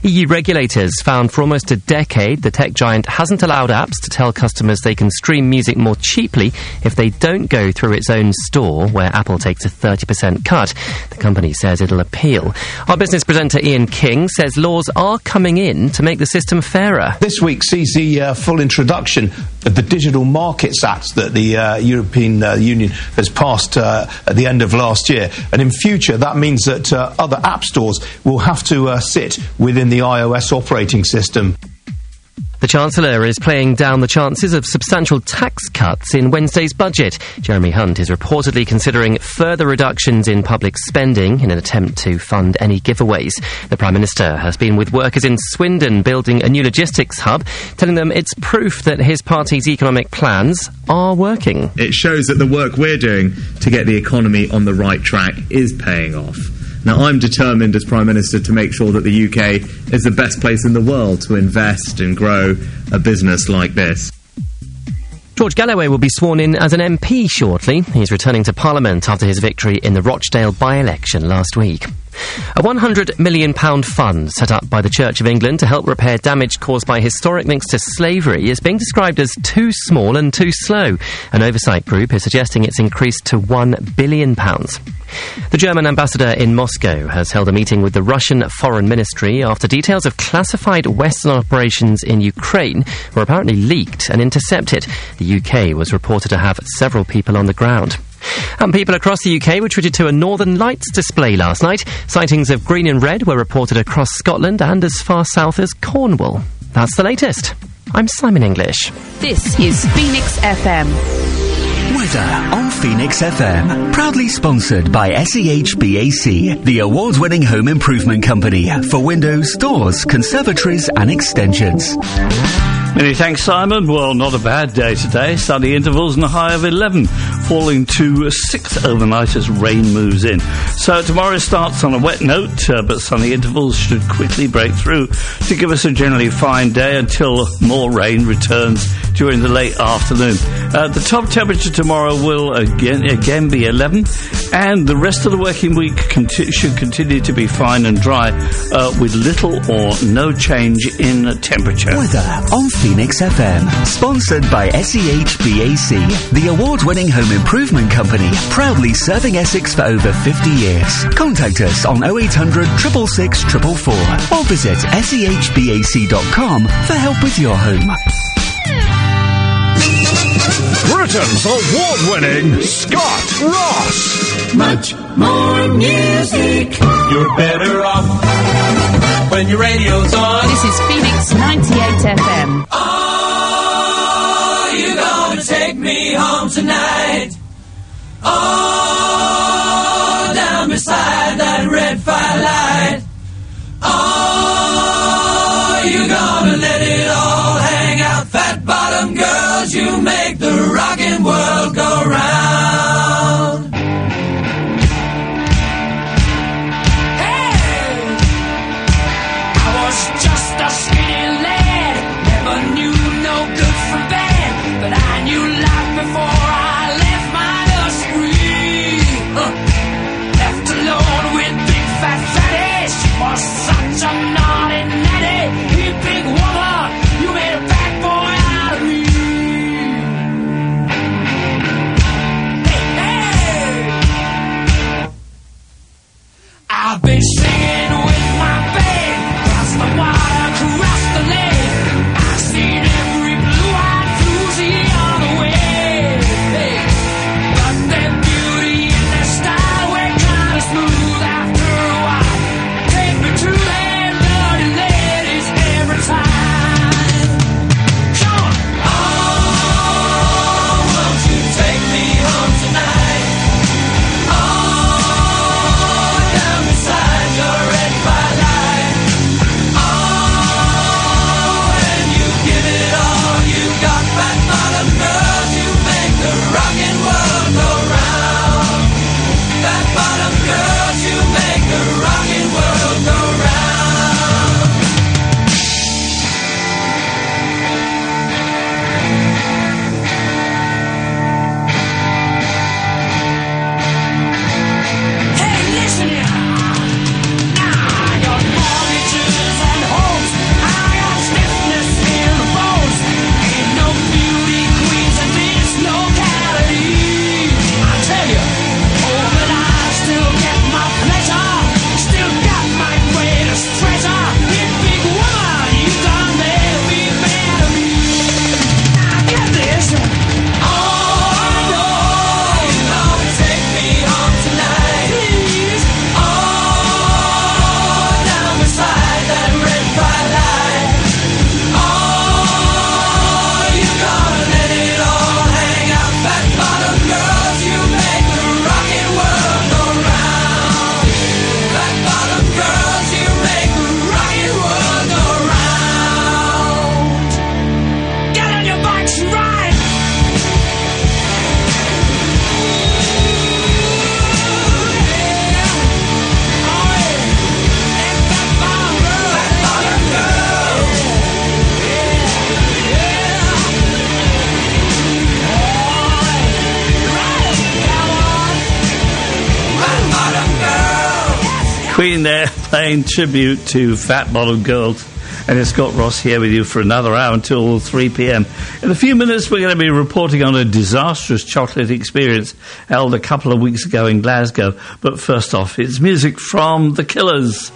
EU regulators found for almost a decade the tech giant hasn't allowed apps to tell customers they can stream music more cheaply if they don't go through its own store, where Apple takes a 30% cut. The company says it'll appeal. Our business presenter Ian King says laws are coming in to make the system fairer. This week sees the full introduction of the Digital Markets Act that the European Union has passed at the end of last year. And in future, that means that other app stores will have to sit within the iOS operating system. The Chancellor is playing down the chances of substantial tax cuts in Wednesday's budget. Jeremy Hunt is reportedly considering further reductions in public spending in an attempt to fund any giveaways. The Prime Minister has been with workers in Swindon building a new logistics hub, telling them it's proof that his party's economic plans are working. It shows that the work we're doing to get the economy on the right track is paying off. Now, I'm determined as Prime Minister to make sure that the UK is the best place in the world to invest and grow a business like this. George Galloway will be sworn in as an MP shortly. He's returning to Parliament after his victory in the Rochdale by-election last week. A £100 million fund set up by the Church of England to help repair damage caused by historic links to slavery is being described as too small and too slow. An oversight group is suggesting it's increased to £1 billion. The German ambassador in Moscow has held a meeting with the Russian Foreign Ministry after details of classified Western operations in Ukraine were apparently leaked and intercepted. The UK was reported to have several people on the ground. And people across the UK were treated to a Northern Lights display last night. Sightings of green and red were reported across Scotland and as far south as Cornwall. That's the latest. I'm Simon English. This is Phoenix FM. Weather on Phoenix FM. Proudly sponsored by SEHBAC, the award-winning home improvement company for windows, doors, conservatories and extensions. Many thanks, Simon. Well, not a bad day today. Sunny intervals and a high of 11, falling to 6 overnight as rain moves in. So tomorrow starts on a wet note, but sunny intervals should quickly break through to give us a generally fine day until more rain returns during the late afternoon. The top temperature tomorrow will again be 11, and the rest of the working week should continue to be fine and dry, with little or no change in temperature. Weather on Phoenix FM, sponsored by SEHBAC, the award-winning home improvement company, proudly serving Essex for over 50 years. Contact us on 0800 666 444 or visit sehbac.com for help with your home. Britain's award-winning Scott Ross. Much more music. You're better off when your radio's on. This is Phoenix 98 FM. Oh, you're gonna take me home tonight. Oh, down beside that red firelight. Oh, you're gonna let it all hang out. Fat bottom girls, you make the rockin' world go round. Hey, I was just a skinny lad, never knew no good from bad, but I knew life before I left my nursery. Left alone with big fat fatty, she was such a naughty natty. You big woman, you made a bad boy out of me. Hey, hey. Queen there paying tribute to Fat Bottom Girls. And it's Scott Ross here with you for another hour until 3 p.m. In a few minutes, we're going to be reporting on a disastrous chocolate experience held a couple of weeks ago in Glasgow. But first off, it's music from The Killers.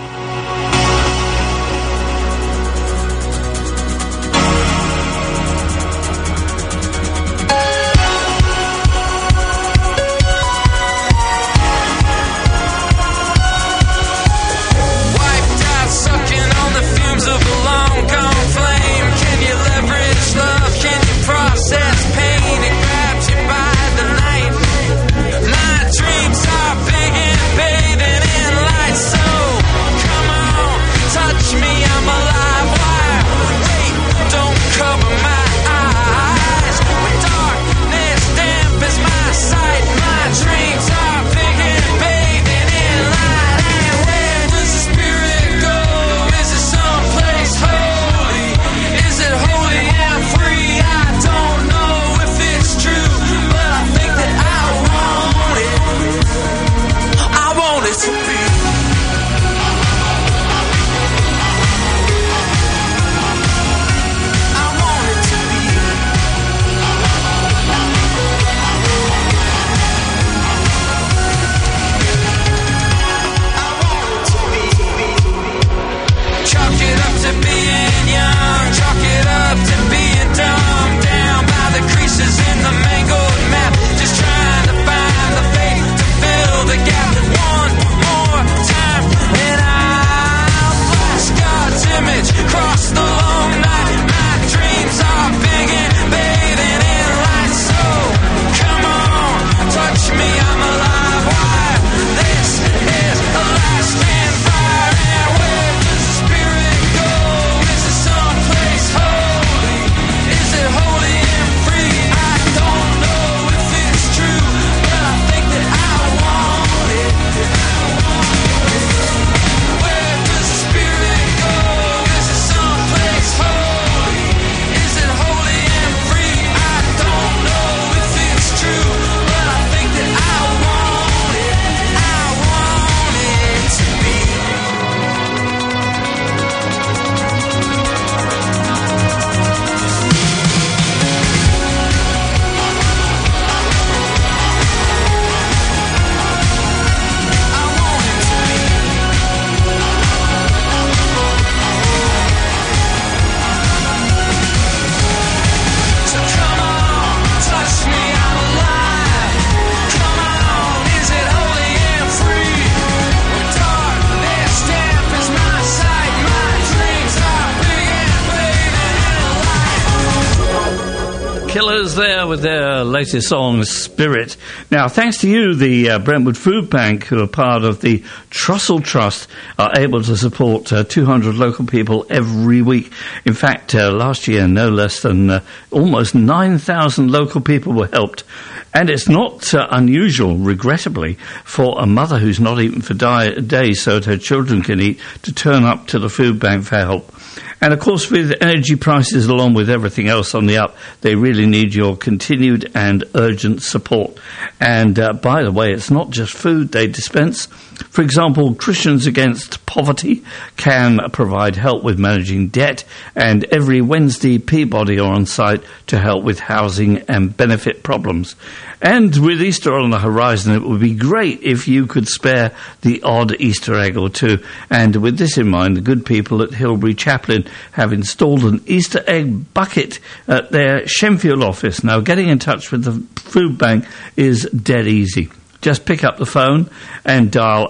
There with their latest song, Spirit. Now, thanks to you, the Brentwood Food Bank, who are part of the Trussell Trust, are able to support 200 local people every week. In fact, last year, no less than almost 9,000 local people were helped. And it's not unusual, regrettably, for a mother who's not eaten for days so that her children can eat to turn up to the food bank for help. And, of course, with energy prices along with everything else on the up, they really need your continued and urgent support. And, by the way, it's not just food they dispense. For example, Christians Against Poverty can provide help with managing debt, and every Wednesday Peabody are on site to help with housing and benefit problems. And with Easter on the horizon, it would be great if you could spare the odd Easter egg or two. And with this in mind, the good people at Hilbury Chaplain have installed an Easter egg bucket at their Shenfield office. Now, getting in touch with the food bank is dead easy. Just pick up the phone and dial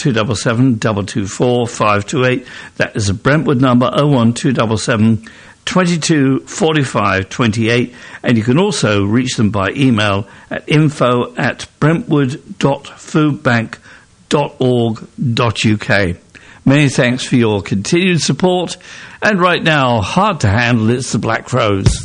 01277 224 528. That is a Brentwood number, 01277 22 45 28, and you can also reach them by email at info@brentwood.foodbank.org.uk. Many thanks for your continued support, and right now, hard to handle, it's the Black Crowes.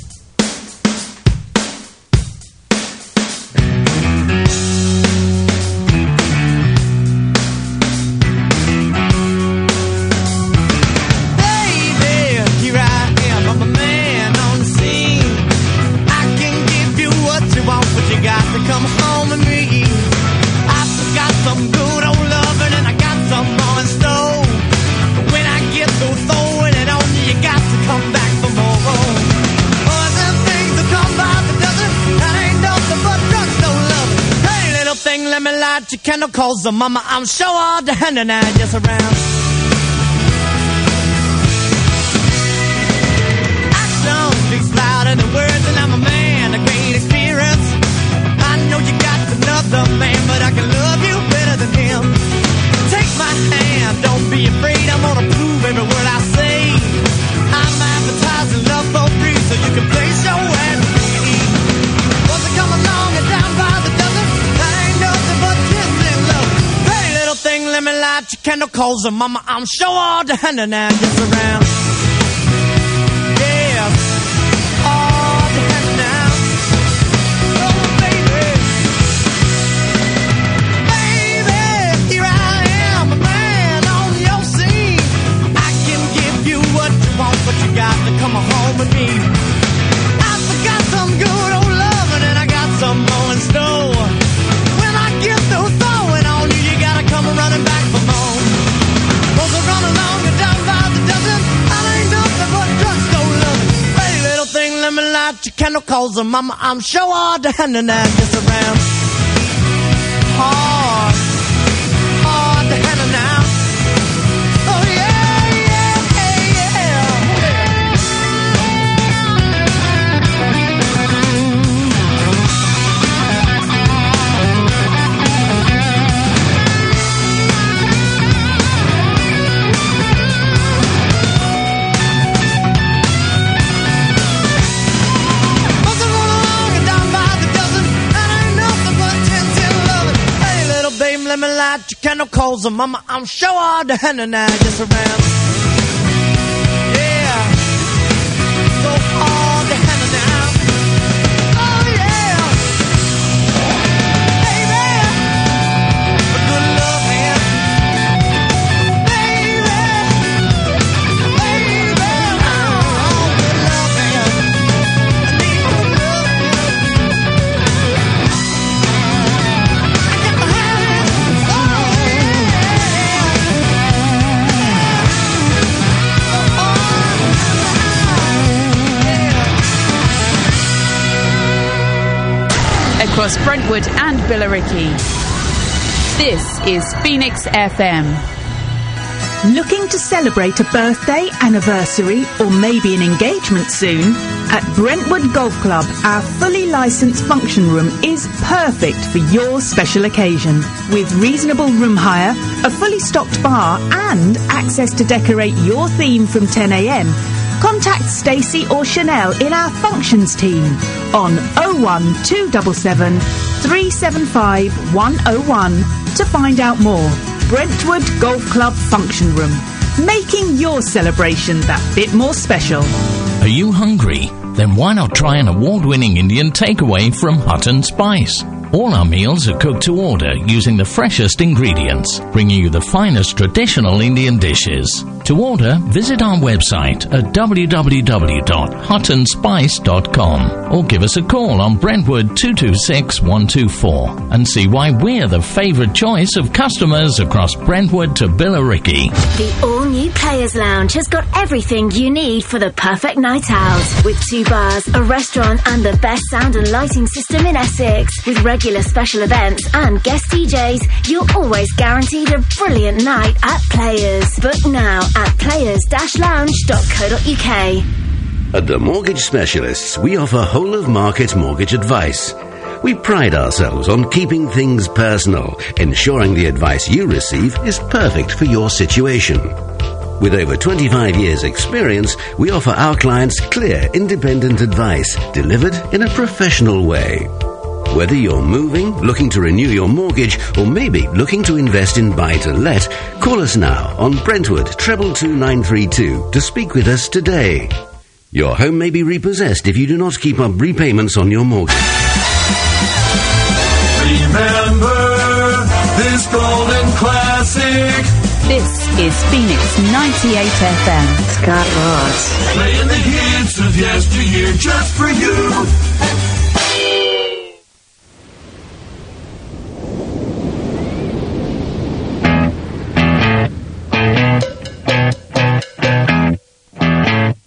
Come home with me. I got some good old loving and I got some light your candle, cause mama, I'm sure all the hand and I just around. Action speaks louder than words, and I'm a man of great experience. I know you got another man, but I can love you better than him. Take my hand, don't be afraid, I'm gonna prove every word I say. I'm advertising love for free, so you can place your ad with me. Once I come along and down by the dozen, that ain't nothing but kissing love. Pretty little thing, let me light your candle, cause mama, I'm sure all the hand and I just around. Yeah, all the hand now. Oh, baby. Baby, here I am, a man on your scene. I can give you what you want, but you got to come home with me. I forgot some good old loving, and I got some more in store. When I get through throwing on you, you gotta come running back for more. Those are run along and down by the dozen. I ain't nothing but drugstore loving. Pretty little thing, let me light your candle, cause mama, I'm sure all the hand and I just around. Hard, hard to handle now. Oh yeah, yeah, yeah. Once I roll along and down by the dozen, that ain't nothing but 10 loving. Hey little babe, let me light your candle, cause mama, I'm sure all the hand and I just around. Yeah, so all the hand now. Oh yeah, baby, a good love man. Baby, baby, oh, good love man. I need good love man. I got my hands, oh yeah. Across Brentwood and Billericay. This is Phoenix FM. Looking to celebrate a birthday, anniversary, or maybe an engagement soon? At Brentwood Golf Club, our fully licensed function room is perfect for your special occasion. With reasonable room hire, a fully stocked bar, and access to decorate your theme from 10 a.m, contact Stacey or Chanel in our functions team on 01277 375 101 to find out more. Brentwood Golf Club Function Room, making your celebration that bit more special. Are you hungry? Then why not try an award-winning Indian takeaway from Hutton Spice? All our meals are cooked to order using the freshest ingredients, bringing you the finest traditional Indian dishes. To order, visit our website at www.huttonspice.com or give us a call on Brentwood 226 124 and see why we're the favourite choice of customers across Brentwood to Billericay. The all-new Players Lounge has got everything you need for the perfect night out. With 2 bars, a restaurant and the best sound and lighting system in Essex. With regular special events and guest DJs, you're always guaranteed a brilliant night at Players. Book now at players-lounge.co.uk. At the Mortgage Specialists, we offer whole-of-market mortgage advice. We pride ourselves on keeping things personal, ensuring the advice you receive is perfect for your situation. With over 25 years' experience, we offer our clients clear, independent advice delivered in a professional way. Whether you're moving, looking to renew your mortgage, or maybe looking to invest in buy-to-let, call us now on Brentwood 222 to speak with us today. Your home may be repossessed if you do not keep up repayments on your mortgage. Remember this golden classic. This is Phoenix 98 FM. Scott Ross. Playing the hits of yesteryear just for you.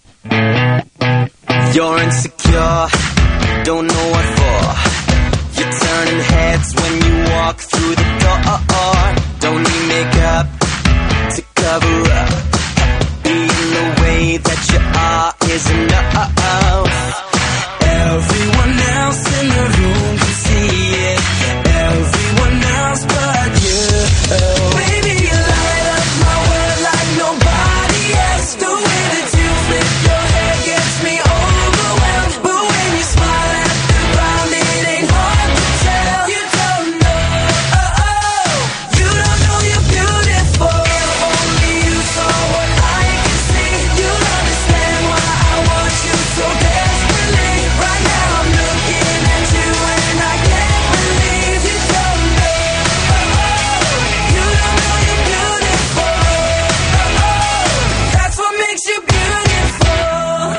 You're insecure, don't know what for. You're turning heads when you walk through the door. Don't need makeup to cover up. Being the way that you are is enough. Everyone else in the room can see it. Everyone else but you. Baby, you light up my world like nobody else. The way that you flip your hair gets me overwhelmed. But when you smile at the ground, it ain't hard to tell. You don't know, you don't know you're beautiful. Only you saw what I can see. You'll understand why I want you so desperately. Right now I'm looking at you and I can't believe you don't know. You don't know you're beautiful. That's what makes you beautiful.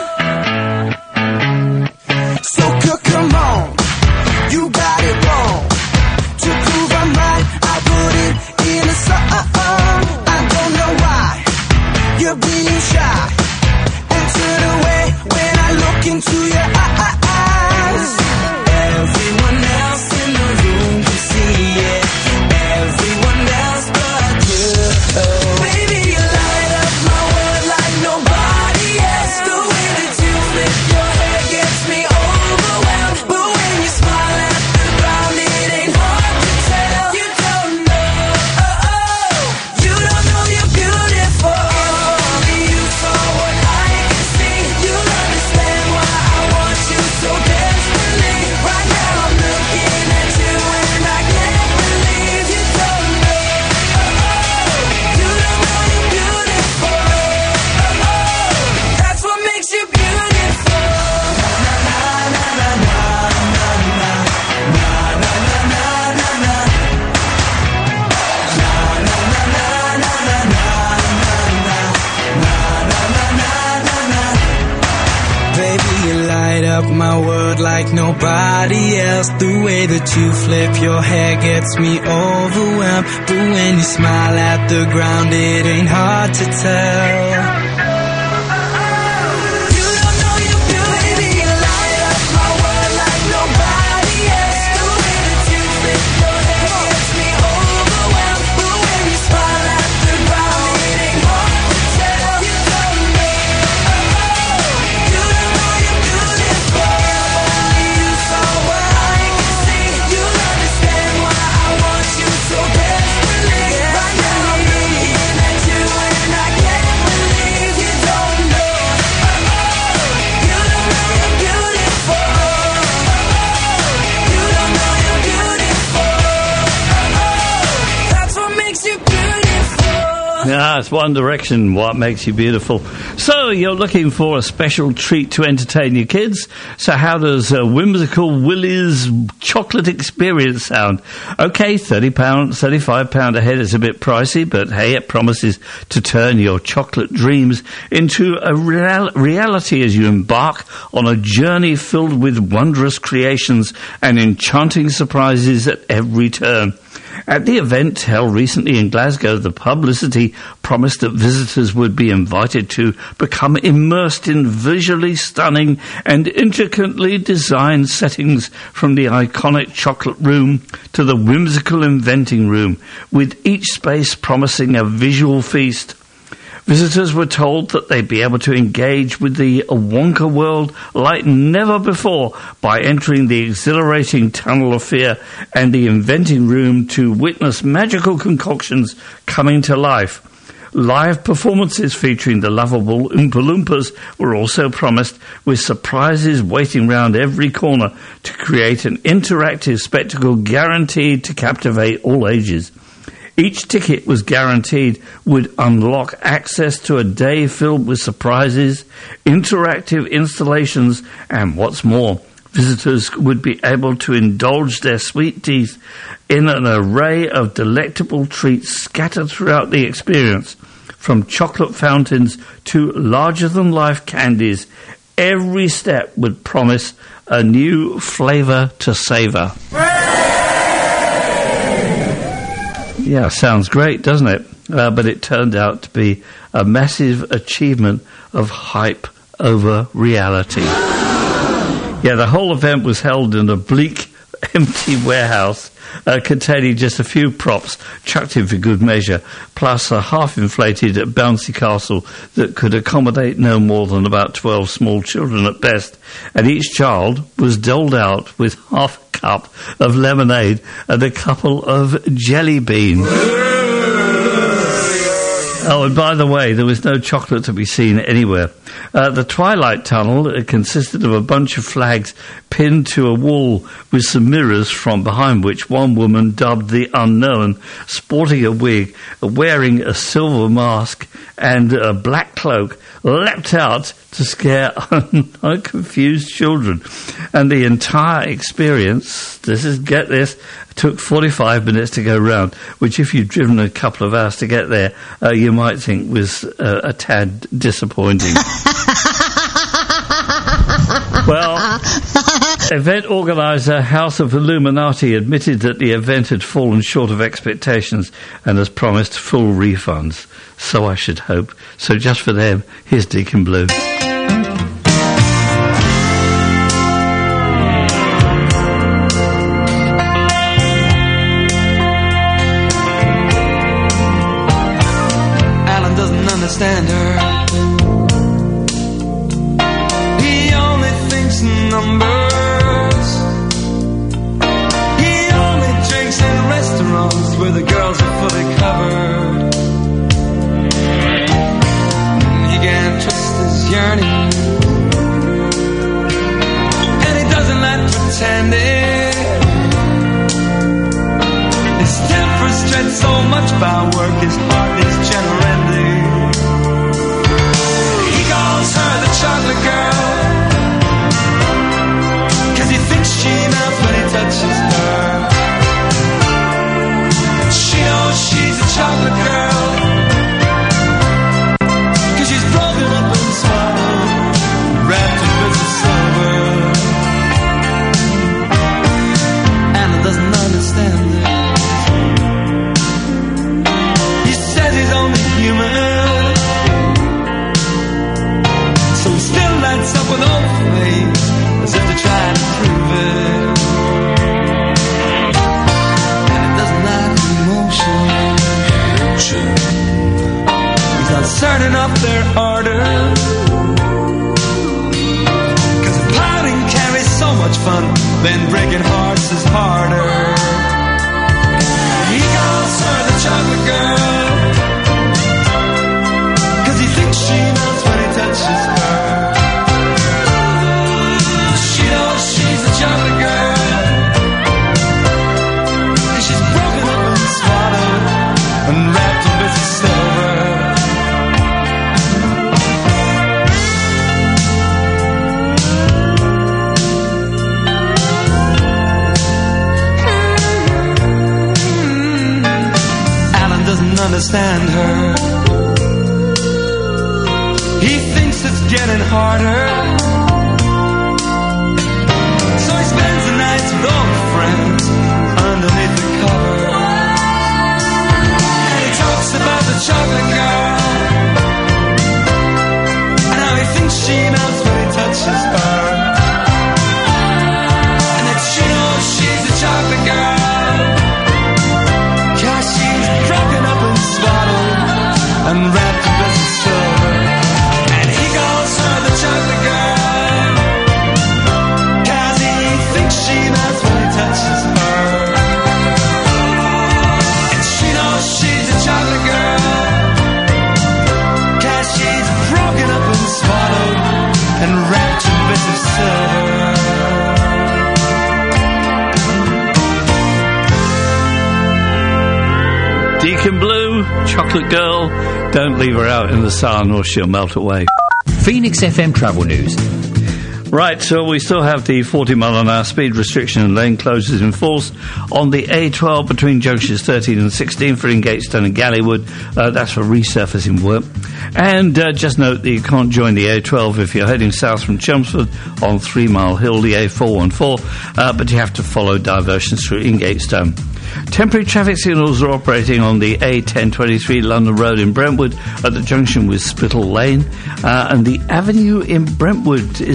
So come on, you got it wrong. To prove I'm right, I put it in a song. I don't know why you're being shy and turn away when I look into your eyes. Everyone else in the room can see it. Everyone else but you. Baby, you light up my world like nobody else. The way that you flip your hair gets me overwhelmed. But when you smile at the ground, it ain't hard to tell. You don't know, you don't know you're beautiful. Only you saw what I can see. You'll understand why I want you so desperately. Right now I'm looking at you and I can't believe you don't know. You don't know you're beautiful. That's what makes you beautiful. Baby, you light up my world like nobody else. The way that you flip your hair gets me overwhelmed. But when you smile at the ground, it ain't hard to tell. You don't know you're beautiful. Baby, you light up my world like nobody else. The way that you flip your hair gets me overwhelmed. But when you smile at the ground, it ain't hard to tell. You don't know, you don't know you're beautiful. Only you saw what I can see. You'll understand why I want you so desperately. Right now I'm looking at you and I can't believe you don't know. You don't know you're beautiful. You don't know you're beautiful. That's what makes you beautiful. Yeah, it's One Direction, What Makes You Beautiful. So, you're looking for a special treat to entertain your kids. So how does Whimsical Willie's chocolate experience sound? Okay, £30, £35 a head is a bit pricey, but hey, it promises to turn your chocolate dreams into a reality as you embark on a journey filled with wondrous creations and enchanting surprises at every turn. At the event held recently in Glasgow, the publicity promised that visitors would be invited to become immersed in visually stunning and intricately designed settings, from the iconic chocolate room to the whimsical inventing room, with each space promising a visual feast. Visitors were told that they'd be able to engage with the Wonka world like never before by entering the exhilarating Tunnel of Fear and the inventing room to witness magical concoctions coming to life. Live performances featuring the lovable Oompa Loompas were also promised, with surprises waiting round every corner to create an interactive spectacle guaranteed to captivate all ages. Each ticket was guaranteed would unlock access to a day filled with surprises, interactive installations, and what's more, visitors would be able to indulge their sweet teeth in an array of delectable treats scattered throughout the experience. From chocolate fountains to larger-than-life candies, every step would promise a new flavour to savour. Yeah, sounds great, doesn't it? But it turned out to be a massive achievement of hype over reality. Yeah, the whole event was held in a bleak empty warehouse containing just a few props chucked in for good measure, plus a half-inflated bouncy castle that could accommodate no more than about 12 small children at best, and each child was doled out with half a cup of lemonade and a couple of jelly beans. Oh, and by the way, there was no chocolate to be seen anywhere. The Twilight Tunnel consisted of a bunch of flags pinned to a wall with some mirrors from behind which one woman, dubbed the Unknown, sporting a wig, wearing a silver mask and a black cloak, leapt out to scare confused children. And the entire experience, get this, took 45 minutes to go round, which if you'd driven a couple of hours to get there, you might think was a tad disappointing. Well, event organiser House of Illuminati admitted that the event had fallen short of expectations and has promised full refunds. So I should hope. So just for them, here's Deacon Blue. Alan doesn't understand her. He only thinks in numbers. He only drinks in restaurants where the girls are fully covered. He can't trust his yearning, and he doesn't like pretending. His temper's dread so much by work, his heart is generally. He calls her the chocolate girl, 'cause he thinks she melts when he touches her. She knows she's a chocolate girl, 'cause she's broken up and swallowed, wrapped in bits of silver. Anna doesn't understand it. He says he's only human, so he still lights up with old flames as if to try to prove it. And it doesn't like emotion. He's not certain of their order, 'cause pouting carries so much fun, then breaking hearts is harder. He calls her the chocolate girl, 'cause he thinks she melts when he touches her. She knows she's a chocolate girl, 'cause she's broken up and swallowed and wrapped in bits of silver. Alan doesn't understand her. He thinks it's getting harder, so he spends the nights with old friends underneath the covers. And he talks about the chocolate girl and how he thinks she melts when he touches her, and that she knows she's a chocolate girl, 'cause she's broken up and swallowed and wrapped in bits of silver. And he calls her the chocolate girl, 'cause he thinks she melts when he touches her. And she knows she's a chocolate girl, 'cause she's broken up and swallowed and wrapped in bits of silver. Deacon Blue, chocolate girl, don't leave her out in the sun or she'll melt away. Phoenix FM Travel News. Right, so we still have the 40-mile-an-hour speed restriction and lane closures in force on the A12 between junctions 13 and 16 for Ingatestone and Gallywood. That's for resurfacing work. And just note that you can't join the A12 if you're heading south from Chelmsford on 3 Mile Hill, the A414, but you have to follow diversions through Ingatestone. Temporary traffic signals are operating on the A1023 London Road in Brentwood at the junction with Spittal Lane, and the avenue in Brentwood is expected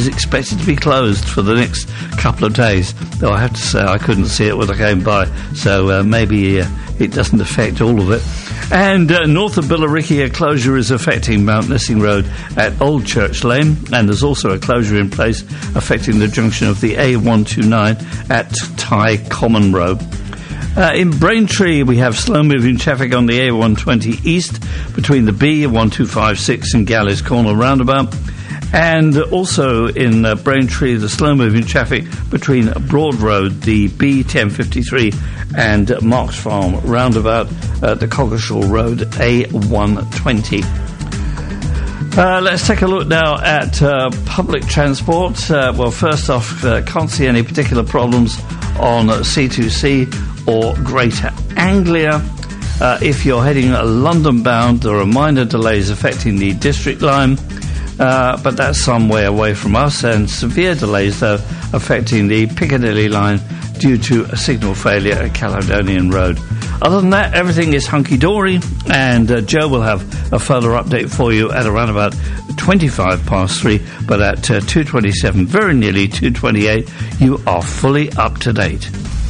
expected to be closed for the next couple of days. Though I have to say I couldn't see it when I came by, so maybe it doesn't affect all of it. And north of Billericay, a closure is affecting Mount Nessing Road at Old Church Lane, and there's also a closure in place affecting the junction of the A129 at Tye Common Road. In Braintree, we have slow-moving traffic on the A120 East between the B1256 and Galleys Corner roundabout. And also in Braintree, the slow-moving traffic between Broad Road, the B1053 and Marks Farm roundabout at the Coggeshall Road A120. Let's take a look now at public transport. Well, first off, can't see any particular problems on C2C or Greater Anglia. If you're heading London bound, there are minor delays affecting the District Line, but that's some way away from us, and severe delays, though, affecting the Piccadilly Line due to a signal failure at Caledonian Road. Other than that, everything is hunky-dory, and Joe will have a further update for you at around about 25 past 3, but at 2:27, very nearly 2:28, you are fully up to date.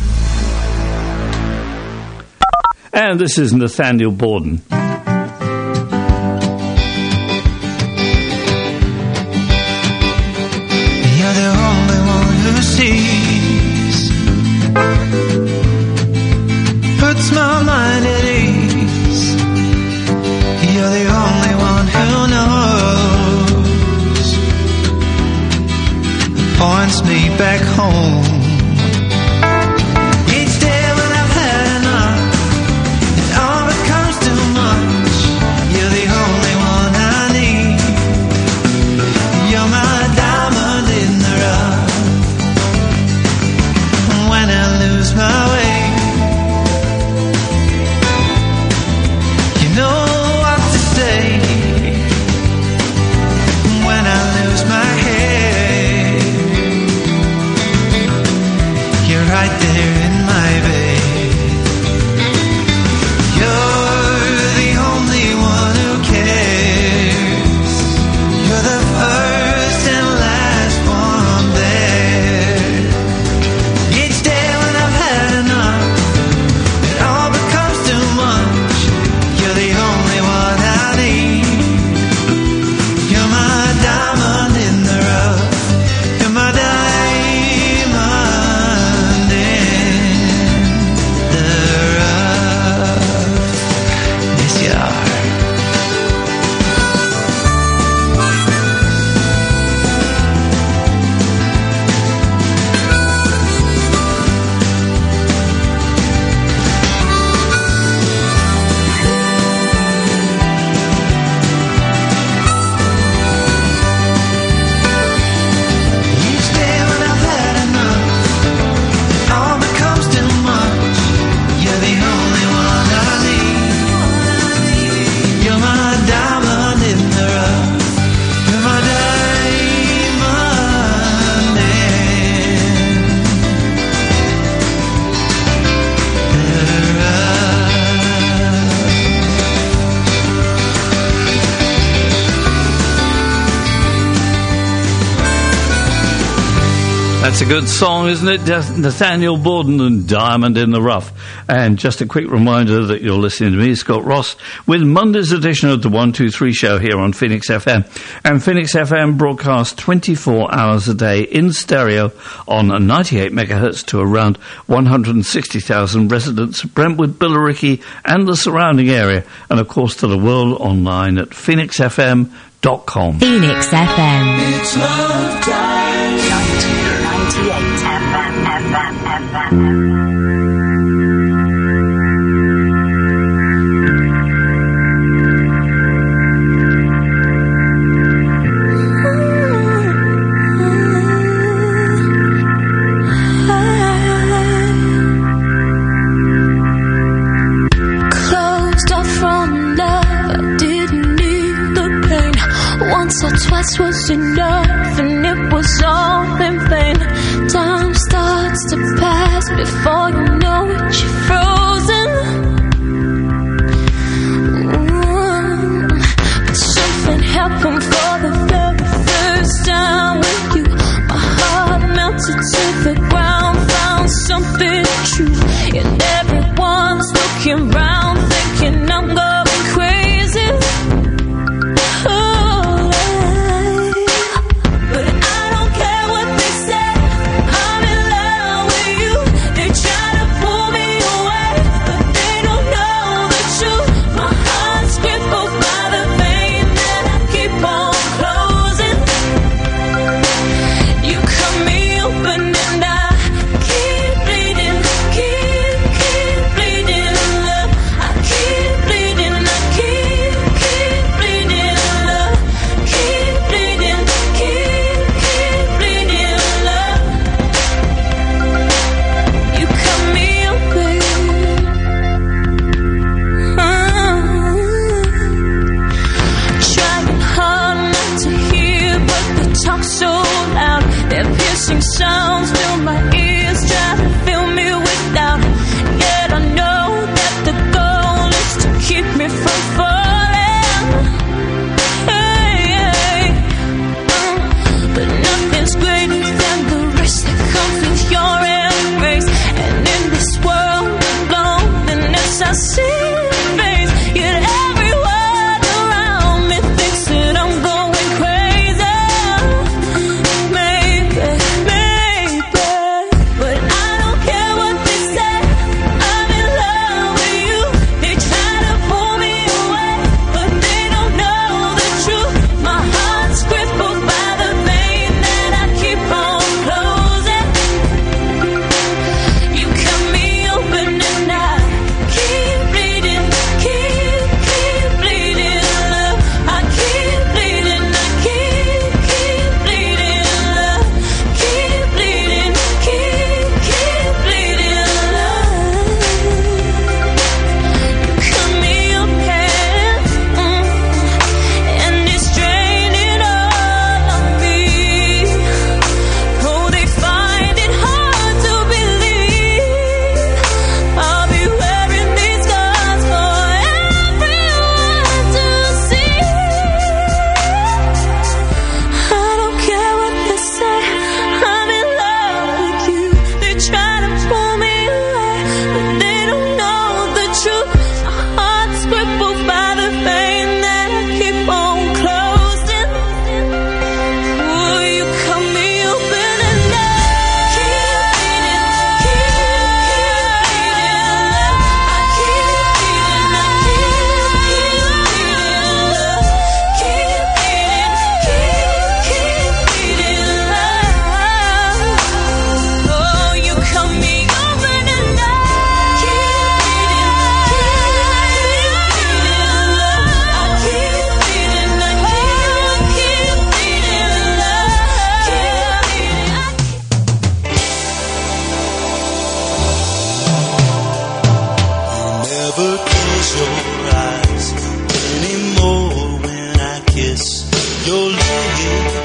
And this is Nathaniel Borden. You're the only one who sees, puts my mind at ease. You're the only one who knows, points me back home. That's a good song, isn't it? Nathaniel Borden and Diamond in the Rough. And just a quick reminder that you're listening to me, Scott Ross, with Monday's edition of the 123 show here on Phoenix FM. And Phoenix FM broadcasts 24 hours a day in stereo on 98 megahertz to around 160,000 residents of Brentwood, Billericay and the surrounding area. And of course to the world online at phoenixfm.com. Phoenix FM. It's love time. 98 FM. Once or twice was enough, and it was all in vain. Time starts to pass before you know it, you're frozen. But something happened for the very first time with you. crashing sounds fill my ears, try to fill me with doubt. Yet I know that the goal is to keep me from falling. Hey, but nothing's greater than the risk that comes with your embrace. And in this world of loneliness, I see your face. Yet every word around me thinks that I'm going crazy. Maybe, but I don't care what they say. I'm in love with you. They try to pull me away, but they don't know the truth. My heart's crippled by the vein that I keep on closing. You cut me open and I keep bleeding, keep bleeding, love. I keep bleeding, I keep bleeding, love. Keep bleeding, keep bleeding, love. You cut me open, and it's draining all of me. Oh, they find it hard to believe I'll be wearing these scars for everyone to see. I don't care what they say, I'm in love with you. They try to pull me away, but they don't know the truth. My heart's crippled by the vein that I keep on closing. Oh, you cut me open and I keep bleeding, I keep bleeding, I keep bleeding, bleeding, love. Oh, you cut me open and I keep bleeding, I keep bleeding, I keep bleeding, Never close your eyes anymore when I kiss your lips.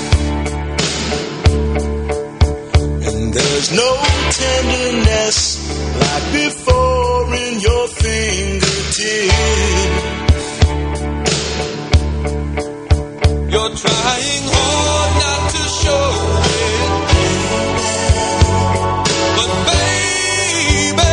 And there's no tenderness like before in your fingertips. You're trying hard not to show it, but baby,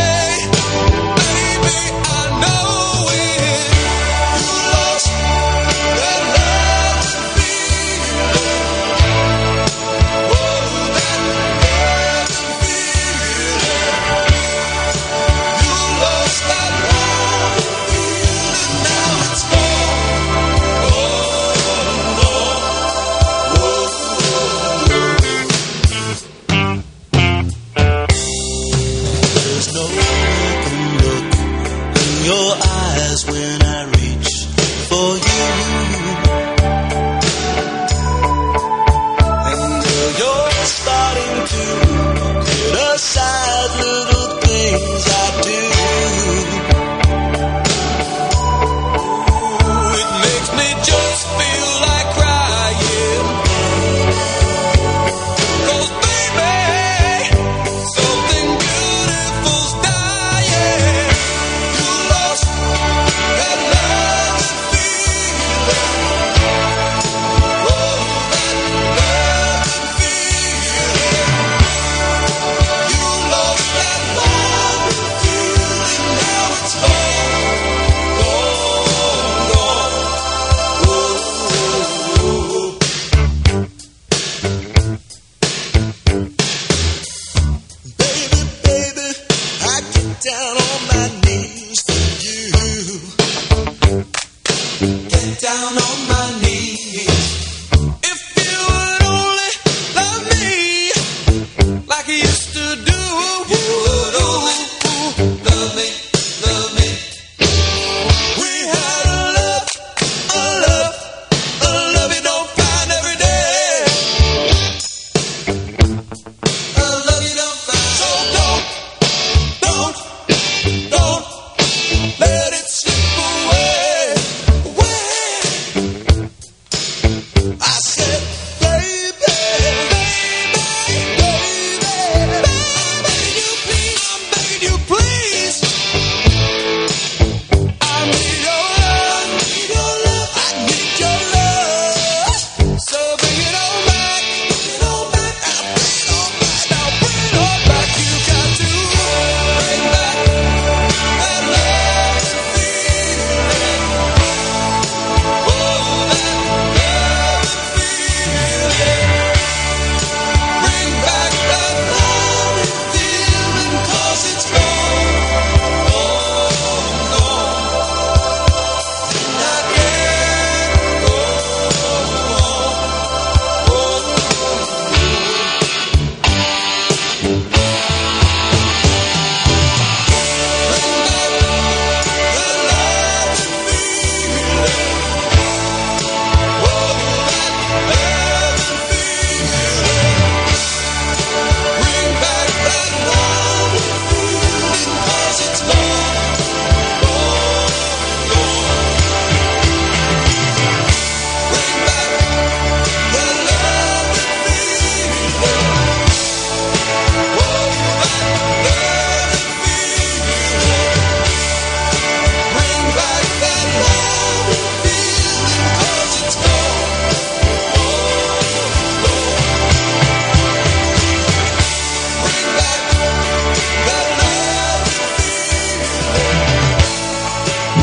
I know it. You lost that love and feeling. Oh, that love and feeling. You lost that love and feeling. Now it's gone. There's no open look in your eyes when I reach for you. And girl, you're starting to criticize little things I do. It makes me just feel like crying. 'Cause baby, something beautiful's dying. You lost that love and feeling. Oh, that love and feeling. You lost that love and feeling. Now it's gone, gone, gone. Baby, I get down on my knees for you. Get down on my knees. If you would only love me like you used to do, you would only love me, love me. We had a love you don't find every day. A love you don't find. So don't let it slip away. I said, baby,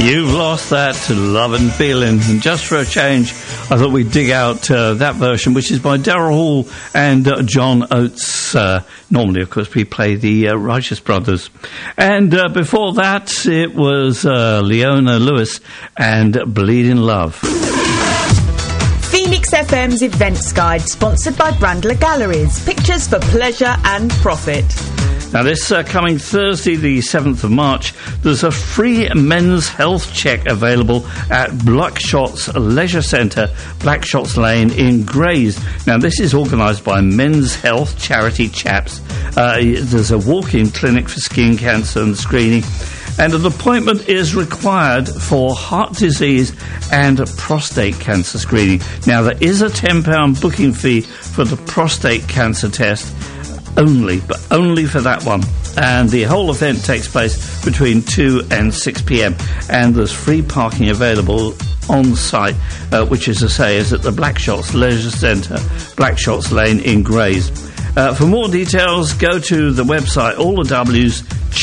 You've lost that love and feeling. And just for a change, I thought we'd dig out that version, which is by Daryl Hall and John Oates. Normally, of course, we play the Righteous Brothers. And before that, it was Leona Lewis and Bleeding Love. Phoenix FM's Events Guide, sponsored by Brandler Galleries. Pictures for pleasure and profit. Now, this coming Thursday, the 7th of March, there's a free men's health check available at Blackshots Leisure Centre, Blackshots Lane in Grays. Now, this is organised by Men's Health Charity Chaps. There's a walk-in clinic for skin cancer and screening. And an appointment is required for heart disease and prostate cancer screening. Now, there is a £10 booking fee for the prostate cancer test, but only for that one. And the whole event takes place between 2 and 6 p.m. And there's free parking available on site, which, as I say, is at the Blackshots Leisure Centre, Blackshots Lane in Grays. For more details, go to the website, all the W's,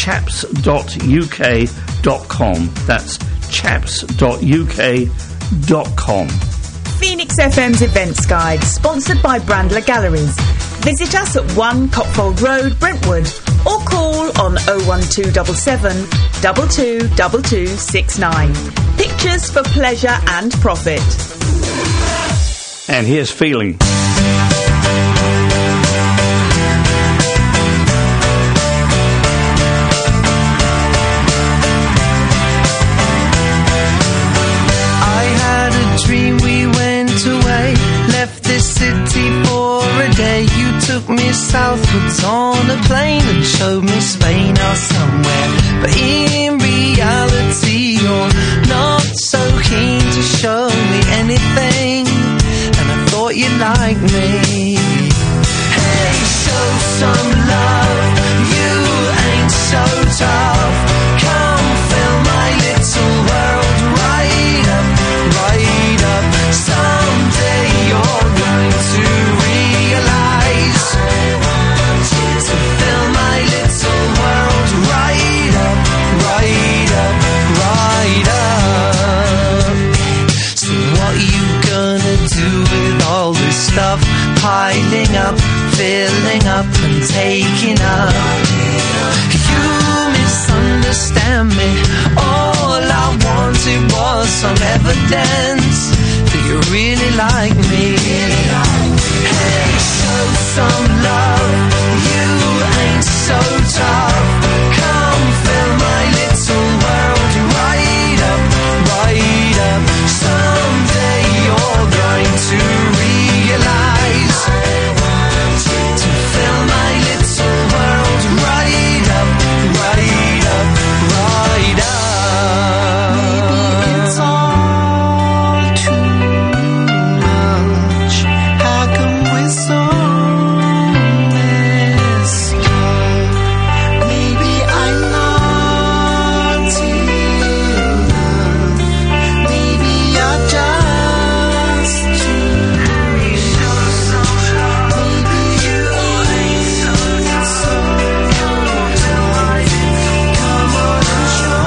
chaps.uk.com. That's chaps.uk.com. Phoenix FM's Events Guide, sponsored by Brandler Galleries. Visit us at 1 Copfold Road, Brentwood, or call on 01277 222269. Pictures for pleasure and profit. And here's Feeling. Dream we went away, left this city for a day. You took me southwards on a plane and showed me Spain or somewhere. But in reality, you're not so keen to show me anything, and I thought you'd like me. Hey, show some love, you ain't so tough. Come fill my little world right up, right up. Someday you're going to realize to fill my little world right up, right up, right up. So what you gonna do with all this stuff piling up, filling up and taking up? You misunderstand me. All I wanted was some evidence that you really like me. Hey, show some love, you ain't so tough. Come fill my little world right up, right up. Someday you're going to realize to fill my little world right up, right up, right up. Maybe it's all too much. How come we're so messed up? Maybe I'm not enough. Maybe you're just too much. Maybe you ain't so tough. Come on and show.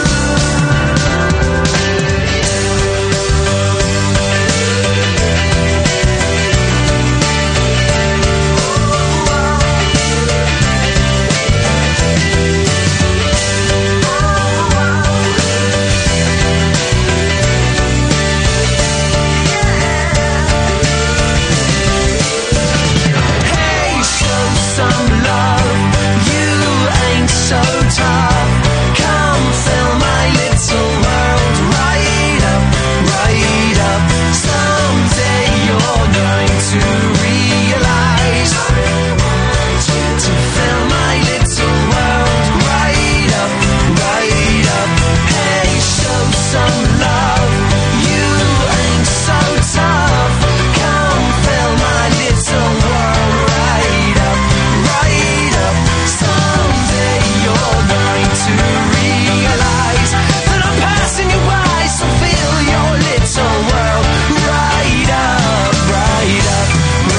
Hey, show some love, you ain't so tough. Come fill my little world right up, right up. Someday you're going to realize to fill my little world right up, right up. Hey, show some love, you ain't so tough. Come fill my little world right up, right up. Someday you're going to realize that I'm passing you by, so fill your little world right up, right up,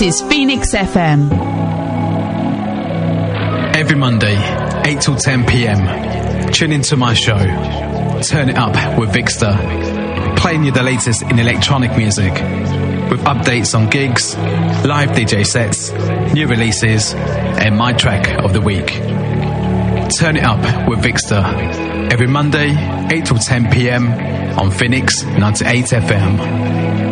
This is Phoenix FM. Every Monday, 8 till 10 p.m. Tune into my show, Turn It Up with Vixter, playing you the latest in electronic music, with updates on gigs, live DJ sets, new releases, and my track of the week. Turn It Up with Vixter, every Monday, 8 till 10 p.m. on Phoenix 98 FM.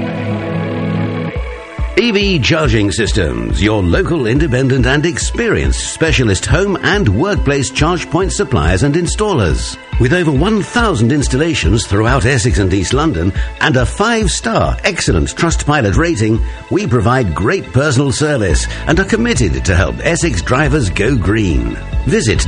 EV Charging Systems, your local independent and experienced specialist home and workplace charge point suppliers and installers. With over 1,000 installations throughout Essex and East London and a 5-star excellent Trustpilot rating, we provide great personal service and are committed to help Essex drivers go green. Visit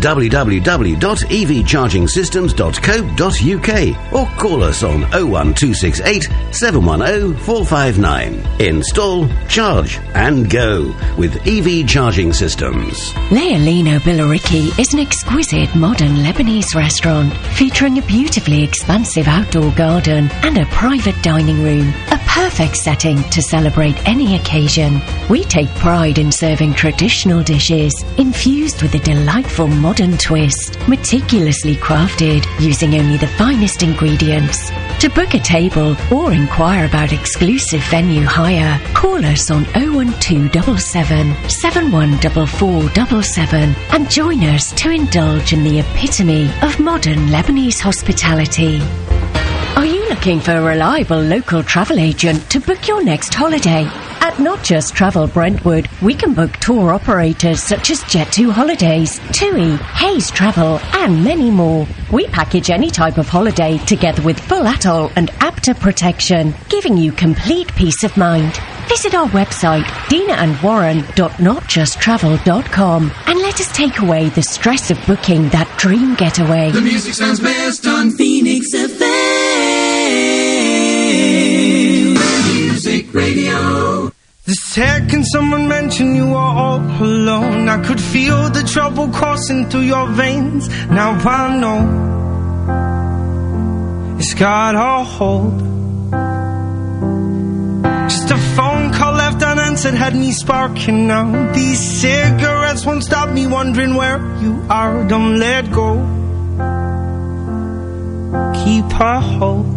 www.evchargingsystems.co.uk or call us on 01268 710 459. Install, charge and go with EV Charging Systems. Leolino Billericay is an exquisite modern Lebanese restaurant featuring a beautifully expansive outdoor garden and a private dining room, a perfect setting to celebrate any occasion. We take pride in serving traditional dishes infused with a delightful modern twist, meticulously crafted using only the finest ingredients. To book a table or inquire about exclusive venue hire, call us on 01277 714477 and join us to indulge in the epitome of modern Lebanese hospitality. Are you looking for a reliable local travel agent to book your next holiday? At Not Just Travel Brentwood, we can book tour operators such as Jet2 Holidays, TUI, Hayes Travel, and many more. We package any type of holiday together with full atoll and APTA protection, giving you complete peace of mind. Visit our website, dinaandwarren.notjusttravel.com, and let us take away the stress of booking that dream getaway. The music sounds best on Phoenix FM. Music Radio. The second someone mentioned you were all alone, I could feel the trouble coursing through your veins. Now I know it's got a hold. Just a phone call left unanswered had me sparking now. These cigarettes won't stop me wondering where you are. Don't let go, keep a hold.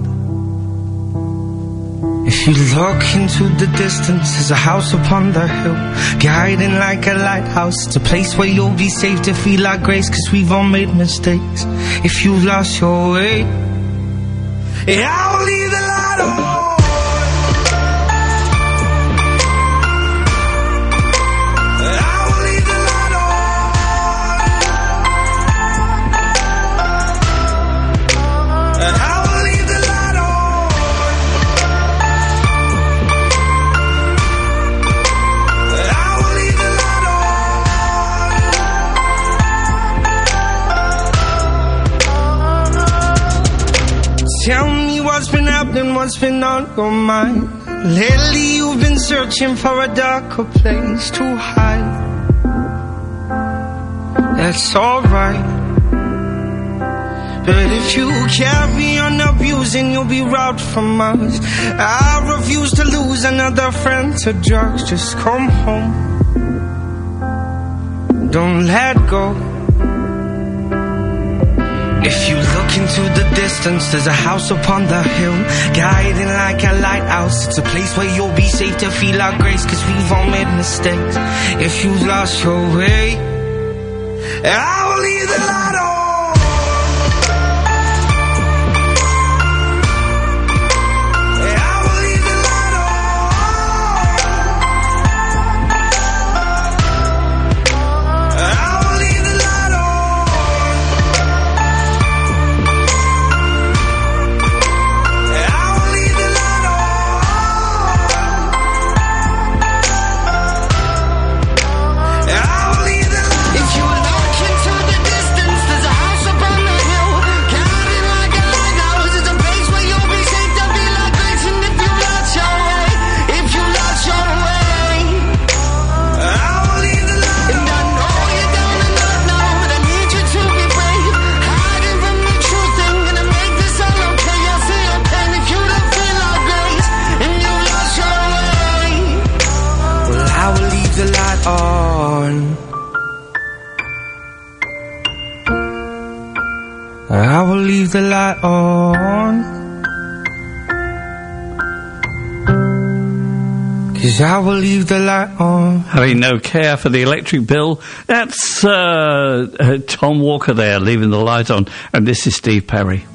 If you look into the distance, there's a house upon the hill, guiding like a lighthouse. It's a place where you'll be safe to feel like grace, 'cause we've all made mistakes. If you lost your way, yeah, I'll leave the light on. Tell me what's been happening, what's been on your mind. Lately you've been searching for a darker place to hide. That's alright, but if you carry on abusing, you'll be robbed from us. I refuse to lose another friend to drugs. Just come home, don't let go. If you look into the distance, there's a house upon the hill, guiding like a lighthouse. It's a place where you'll be safe to feel our grace, 'cause we've all made mistakes. If you lost your way, I will leave the light on. If you look into the distance, there's light on. I will leave the light on. 'Cause I will leave the light on. Having no care for the electric bill. That's Tom Walker there, leaving the light on. And this is Steve Perry.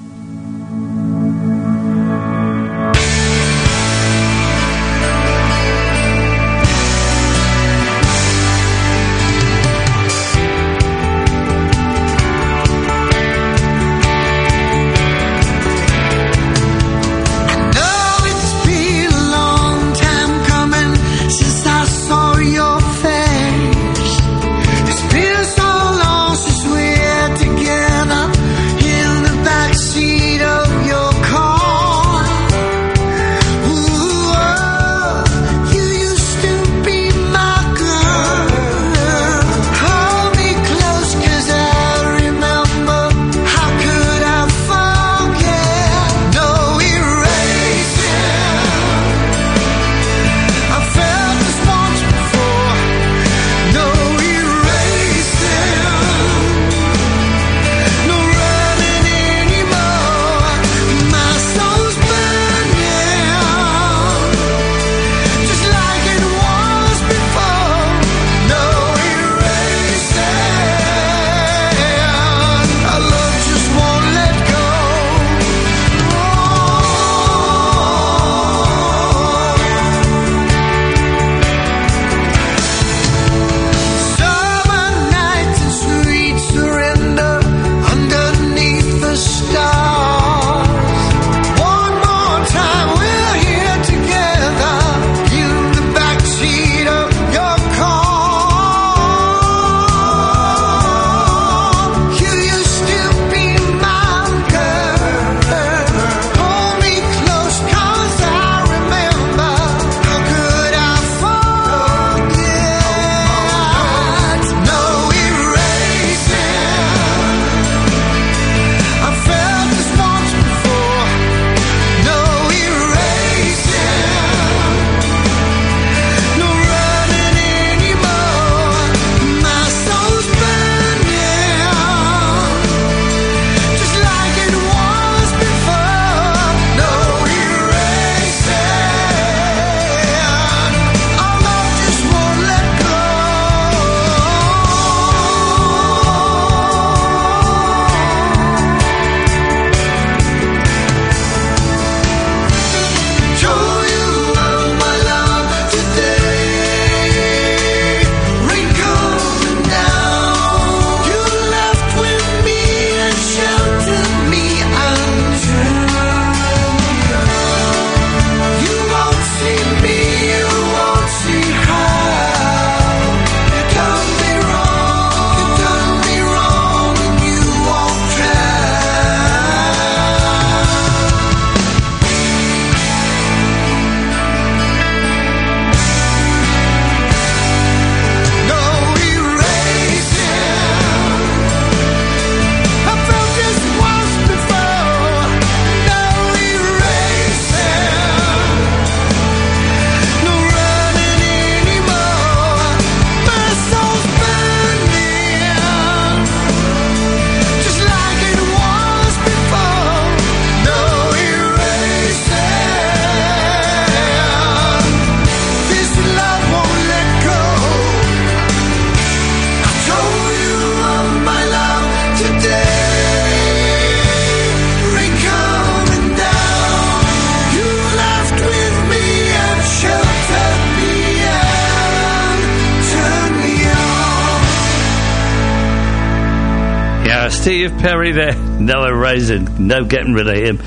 Steve Perry there. No erasing, no getting rid of him.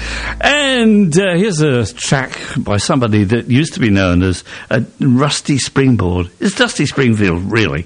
And here's a track by somebody that used to be known as Rusty Springboard. It's Dusty Springfield, really.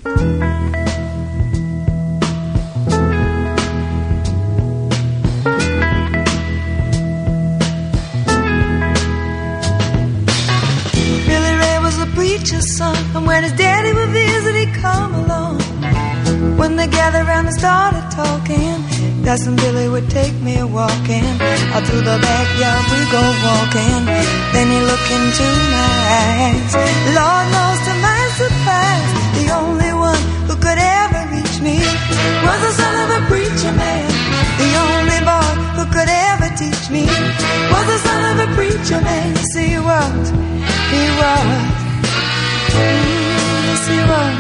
Billy Ray was the preacher's son, and when his daddy would visit, he'd come along. When they gathered around and started talking, Cousin Billy would take me walking. Out through the backyard we go walking. Then he looked into my eyes. Lord knows to my surprise, the only was the son of a preacher man. The only boy who could ever teach me was the son of a preacher man. Yes, he was. He was. Yes, he was.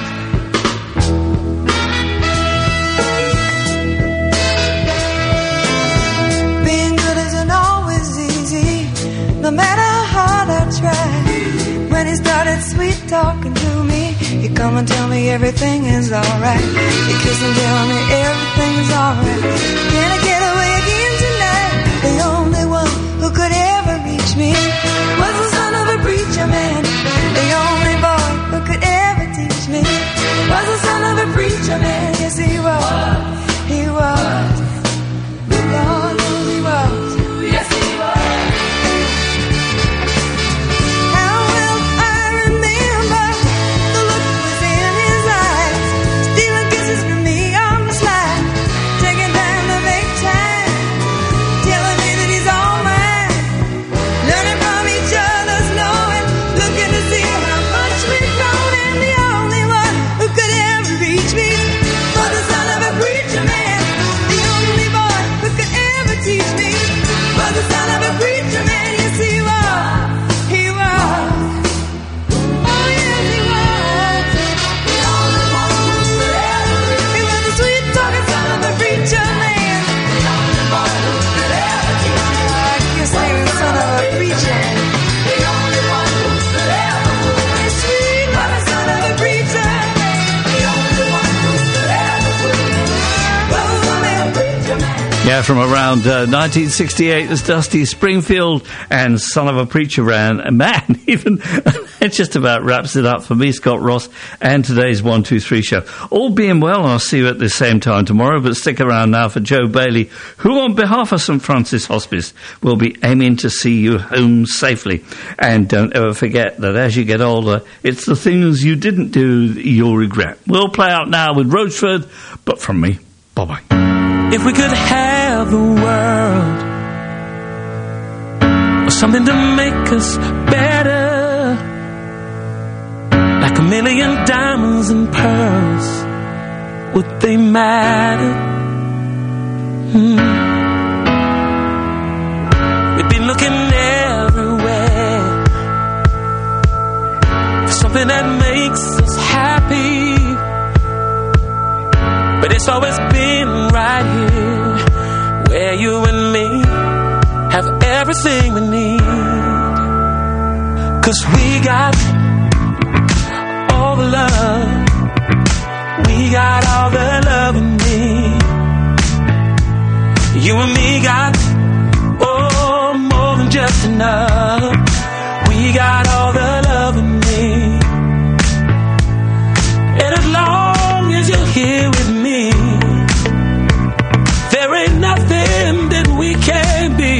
Being good isn't always easy, no matter how hard I try. When he started sweet talking to me, he'd come and tell me everything is alright. He'd kiss and tell me everything is alright. Can I get away again tonight? The only one who could ever reach me was the son of a preacher man. The only boy who could ever teach me was the son of a preacher man. Yes, he was. He was. Lord knows he was. Yes, he was. How will I remember the look was in his eyes, stealing kisses from me on the slide, taking time to make time, telling me that he's all mine, learning from each other's knowing, looking to see how much we've grown. And the only one who could ever reach me was the son of a preacher man. The only boy who could ever teach me was the son of a preacher man. Yes, he was. He was. Oh, yes, he was. The only one who could ever reach me. He was the sweet talking son of a preacher man. The only boy who could ever teach me. I guess he was son of a preacher. The only one who could ever fool me. Sweet was the son of a preacher man. The only one who could ever fool me was the son of a preacher man. Yeah, from around 1968, there's Dusty Springfield and Son of a Preacher Man, even. It just about wraps it up for me, Scott Ross, and today's 123 show. All being well, I'll see you at the same time tomorrow, but stick around now for Joe Bailey, who on behalf of St Francis Hospice will be aiming to see you home safely. And don't ever forget that as you get older, it's the things you didn't do that you'll regret. We'll play out now with Roachford, but from me, bye-bye. If we could have the world, or something to make us better, like a million diamonds and pearls, would they matter? We've been looking everywhere for something that makes us happy, but it's always been right here, where you and me have everything we need. 'Cause we got all the love, we got all the love we need. You and me got, oh, more than just enough. We got all the love we need. And as long as you're here with me, there ain't nothing that we can't be.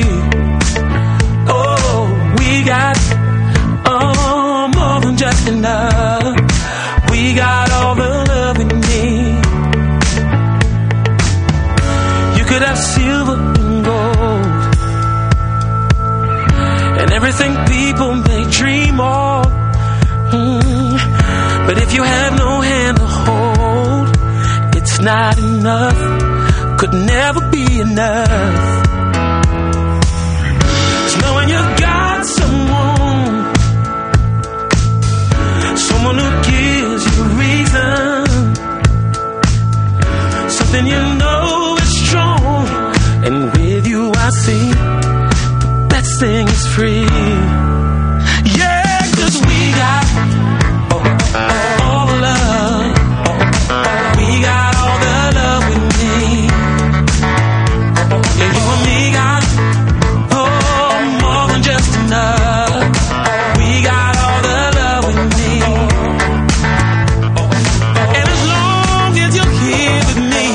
Oh, we got, oh, more than just enough. We got all the love we need. You could have silver and gold, and everything people may dream of. But if you have no hand to hold, it's not enough, could never be enough. It's knowing you got someone who gives you reason, something you know is strong, and with you I see the best thing is free. Yeah, 'cause we got all the love, we got all the love we need. Yeah, you and me got, oh, more than just enough. We got all the love we need. And as long as you're here with me,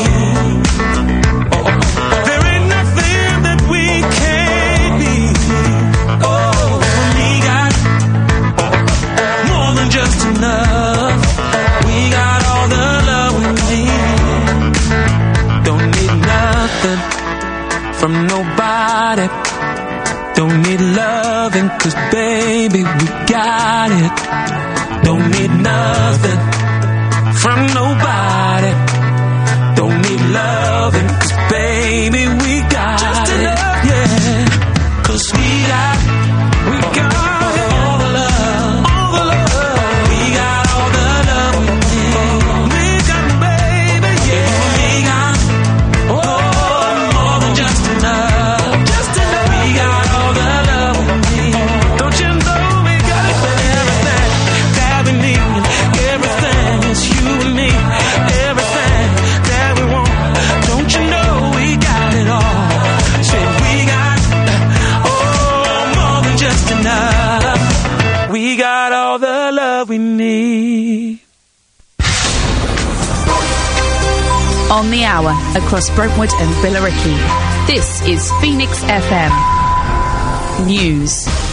there ain't nothing that we can't be. Oh, we got more than just enough. We got all the love we need. Don't need nothing from nobody. Don't need loving, 'cause baby, we got it. Don't need nothing from nobody. Don't need loving. 'Cause baby, we got just enough, yeah. 'Cause we got all the love, all the love. We got all the love we need. We got, baby, yeah. We got, more than just enough, just enough. We got all the love we need. Don't you know we got everything that we need? Everything is you and me. Everything that we want. Don't you know we got it all? Say we got, more than just enough. We got all the love we need. On the hour across Brentwood and Billericay. This is Phoenix FM News.